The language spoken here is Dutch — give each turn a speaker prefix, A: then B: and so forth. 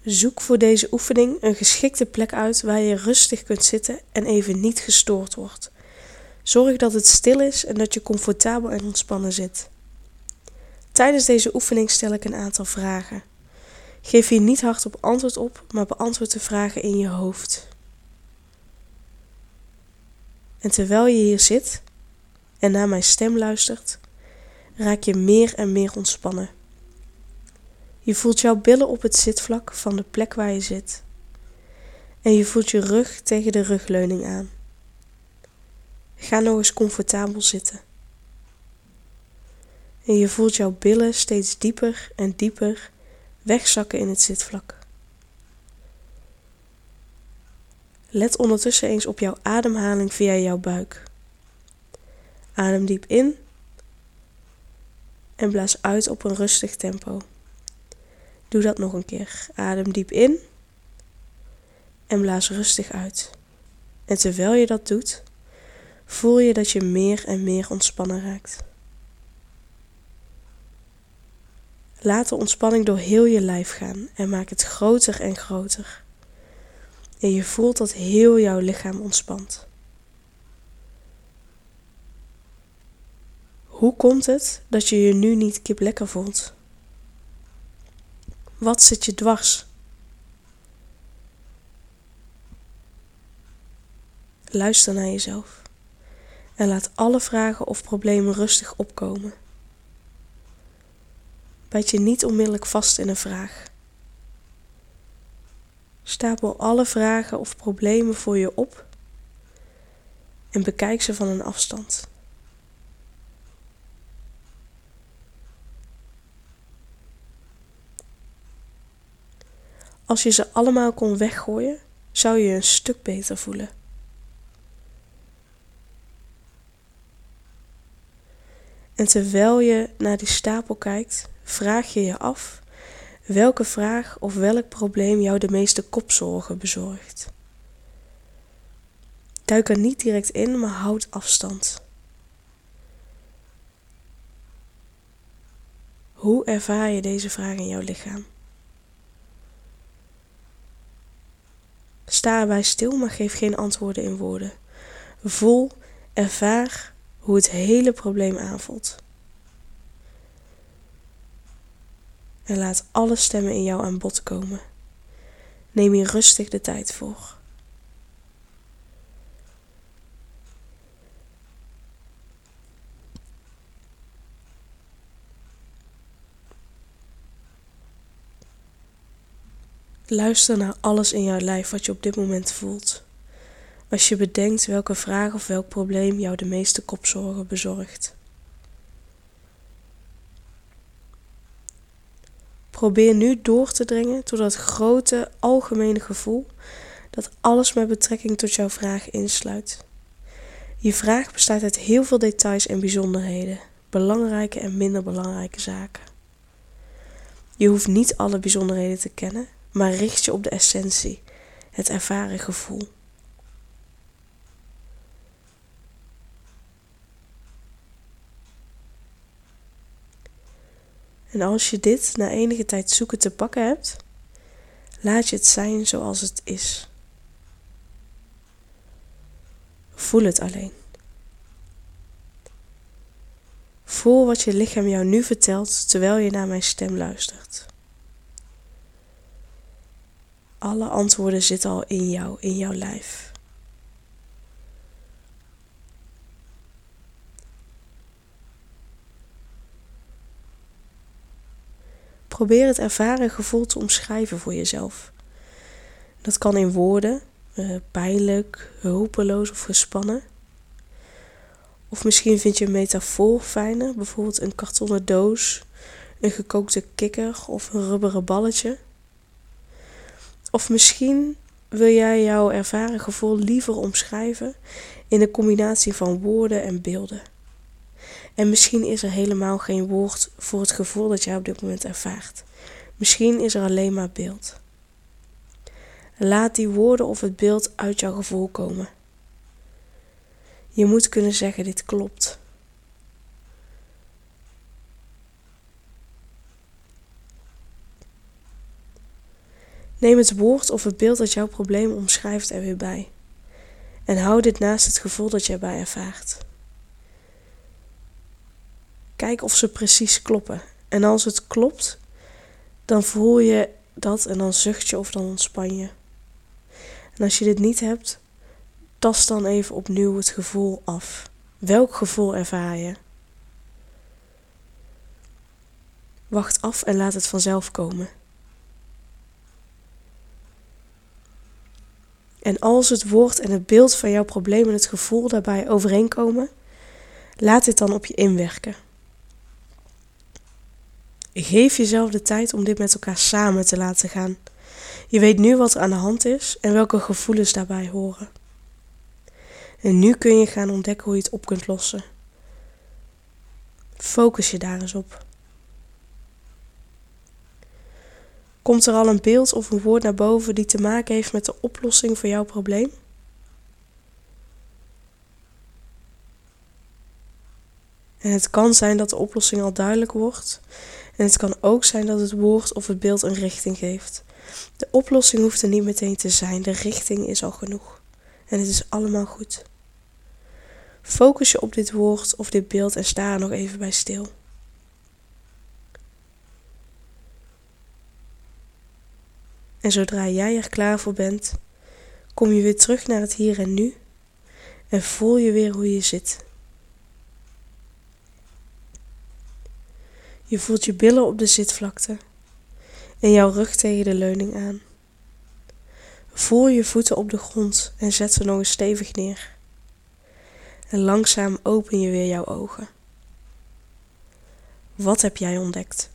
A: Zoek voor deze oefening een geschikte plek uit waar je rustig kunt zitten en even niet gestoord wordt. Zorg dat het stil is en dat je comfortabel en ontspannen zit. Tijdens deze oefening stel ik een aantal vragen. Geef hier niet hardop antwoord op, maar beantwoord de vragen in je hoofd. En terwijl je hier zit en naar mijn stem luistert, raak je meer en meer ontspannen. Je voelt jouw billen op het zitvlak van de plek waar je zit. En je voelt je rug tegen de rugleuning aan. Ga nog eens comfortabel zitten. En je voelt jouw billen steeds dieper en dieper wegzakken in het zitvlak. Let ondertussen eens op jouw ademhaling via jouw buik. Adem diep in en blaas uit op een rustig tempo. Doe dat nog een keer. Adem diep in en blaas rustig uit. En terwijl je dat doet, voel je dat je meer en meer ontspannen raakt. Laat de ontspanning door heel je lijf gaan en maak het groter en groter. En je voelt dat heel jouw lichaam ontspant. Hoe komt het dat je je nu niet kiplekker voelt? Wat zit je dwars? Luister naar jezelf en laat alle vragen of problemen rustig opkomen. Bijt je niet onmiddellijk vast in een vraag. Stapel alle vragen of problemen voor je op en bekijk ze van een afstand. Als je ze allemaal kon weggooien, zou je je een stuk beter voelen. En terwijl je naar die stapel kijkt, vraag je je af welke vraag of welk probleem jou de meeste kopzorgen bezorgt. Duik er niet direct in, maar houd afstand. Hoe ervaar je deze vraag in jouw lichaam? Sta erbij stil, maar geef geen antwoorden in woorden. Voel, ervaar hoe het hele probleem aanvoelt. En laat alle stemmen in jou aan bod komen. Neem hier rustig de tijd voor. Luister naar alles in jouw lijf wat je op dit moment voelt. Als je bedenkt welke vraag of welk probleem jou de meeste kopzorgen bezorgt. Probeer nu door te dringen tot dat grote, algemene gevoel dat alles met betrekking tot jouw vraag insluit. Je vraag bestaat uit heel veel details en bijzonderheden, belangrijke en minder belangrijke zaken. Je hoeft niet alle bijzonderheden te kennen, maar richt je op de essentie, het ervaren gevoel. En als je dit na enige tijd zoeken te pakken hebt, laat je het zijn zoals het is. Voel het alleen. Voel wat je lichaam jou nu vertelt terwijl je naar mijn stem luistert. Alle antwoorden zitten al in jou, in jouw lijf. Probeer het ervaren gevoel te omschrijven voor jezelf. Dat kan in woorden, pijnlijk, hulpeloos of gespannen. Of misschien vind je een metafoor fijner, bijvoorbeeld een kartonnen doos, een gekookte kikker of een rubberen balletje. Of misschien wil jij jouw ervaren gevoel liever omschrijven in een combinatie van woorden en beelden. En misschien is er helemaal geen woord voor het gevoel dat jij op dit moment ervaart. Misschien is er alleen maar beeld. Laat die woorden of het beeld uit jouw gevoel komen. Je moet kunnen zeggen: dit klopt. Neem het woord of het beeld dat jouw probleem omschrijft er weer bij. En hou dit naast het gevoel dat je erbij ervaart. Kijk of ze precies kloppen. En als het klopt, dan voel je dat en dan zucht je of dan ontspan je. En als je dit niet hebt, tast dan even opnieuw het gevoel af. Welk gevoel ervaar je? Wacht af en laat het vanzelf komen. En als het woord en het beeld van jouw probleem en het gevoel daarbij overeenkomen, laat dit dan op je inwerken. Geef jezelf de tijd om dit met elkaar samen te laten gaan. Je weet nu wat er aan de hand is en welke gevoelens daarbij horen. En nu kun je gaan ontdekken hoe je het op kunt lossen. Focus je daar eens op. Komt er al een beeld of een woord naar boven die te maken heeft met de oplossing voor jouw probleem? En het kan zijn dat de oplossing al duidelijk wordt. En het kan ook zijn dat het woord of het beeld een richting geeft. De oplossing hoeft er niet meteen te zijn. De richting is al genoeg. En het is allemaal goed. Focus je op dit woord of dit beeld en sta er nog even bij stil. En zodra jij er klaar voor bent, kom je weer terug naar het hier en nu en voel je weer hoe je zit. Je voelt je billen op de zitvlakte en jouw rug tegen de leuning aan. Voel je voeten op de grond en zet ze nog eens stevig neer. En langzaam open je weer jouw ogen. Wat heb jij ontdekt?